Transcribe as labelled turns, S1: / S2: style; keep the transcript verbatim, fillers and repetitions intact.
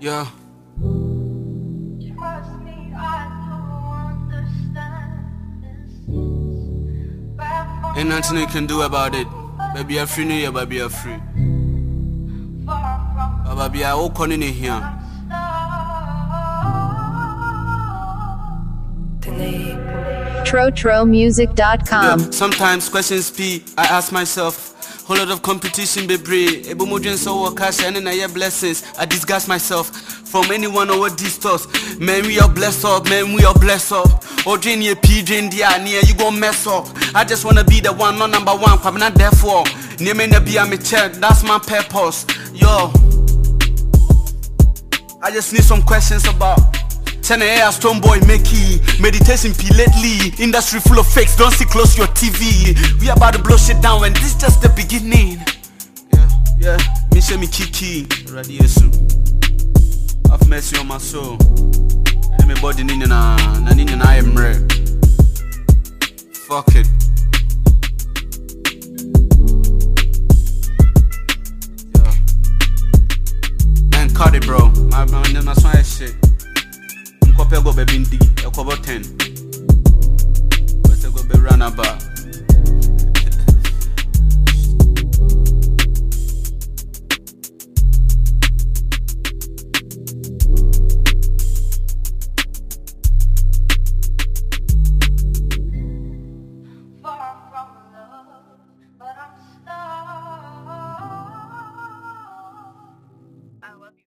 S1: Yeah.
S2: Trust me, I do understand this.
S1: Ain't nothing you can do about it. Baby, you're free, New Year, baby, you're free. Baby, you're all calling in here.
S3: tro tro music dot com.
S1: Yeah, sometimes questions P, I ask myself. Whole lot of competition be brave. Ebo modern so work cash and I blessings. I disgust myself from anyone over these thoughts. Man, we are blessed up, man, we are blessed up. Or drain your P drain the near you gon' mess up. I just wanna be the one, not number one, I'm not there for. Near me be a me check, that's my purpose. Yo, I just need some questions about ten a m stone boy Mickey. Meditation P lately. Industry full of fakes, don't see close your T V. We about to blow shit down and this just the beginning. Yeah, yeah, me say me kiki. Radiation. Have mercy on my soul. And my body nina na na nina na I am rare. Fuck it.